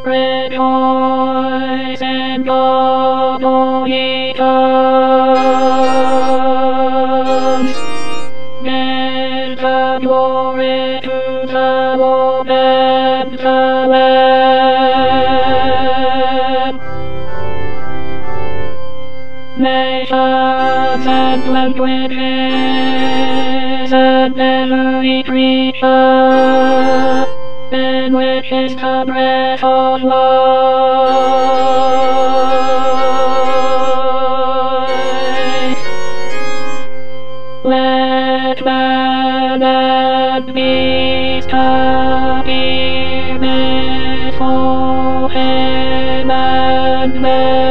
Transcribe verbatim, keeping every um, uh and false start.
Rejoice and God, ye tongues. Give the glory to the Lord and the Lamb. Nations and languages and every creature in which is the breath of life. Let man and beast appear before him, and man